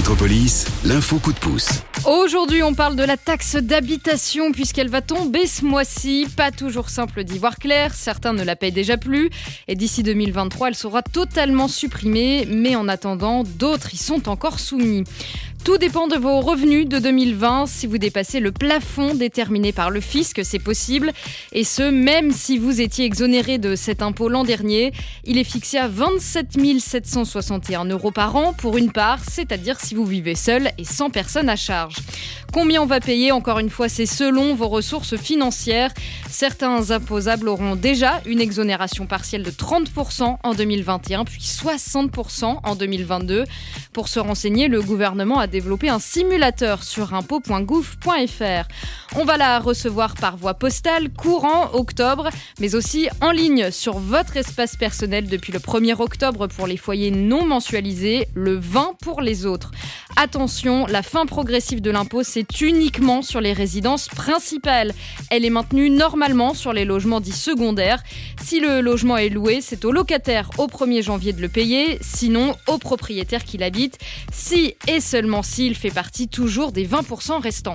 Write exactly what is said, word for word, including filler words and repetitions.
Métropolis, l'info coup de pouce. Aujourd'hui, on parle de la taxe d'habitation puisqu'elle va tomber ce mois-ci. Pas toujours simple d'y voir clair, certains ne la payent déjà plus. Et d'ici deux mille vingt-trois, elle sera totalement supprimée. Mais en attendant, d'autres y sont encore soumis. Tout dépend de vos revenus de deux mille vingt. Si vous dépassez le plafond déterminé par le fisc, c'est possible. Et ce, même si vous étiez exonéré de cet impôt l'an dernier. Il est fixé à vingt-sept mille sept cent soixante et un euros par an pour une part, c'est-à-dire si vous vivez seul et sans personne à charge. Combien on va payer ? Encore une fois, c'est selon vos ressources financières. Certains imposables auront déjà une exonération partielle de trente pour cent en deux mille vingt et un, puis soixante pour cent en deux mille vingt-deux. Pour se renseigner, le gouvernement a développé un simulateur sur impôt point gouv point fr. On va la recevoir par voie postale courant octobre, mais aussi en ligne sur votre espace personnel depuis le premier octobre pour les foyers non mensualisés, le vingt pour les autres. Attention, la fin progressive de l'impôt, c'est uniquement sur les résidences principales. Elle est maintenue normalement sur les logements dits secondaires. Si le logement est loué, c'est au locataire au premier janvier de le payer, sinon au propriétaire qui l'habite, si et seulement s'il fait partie toujours des vingt pour cent restants.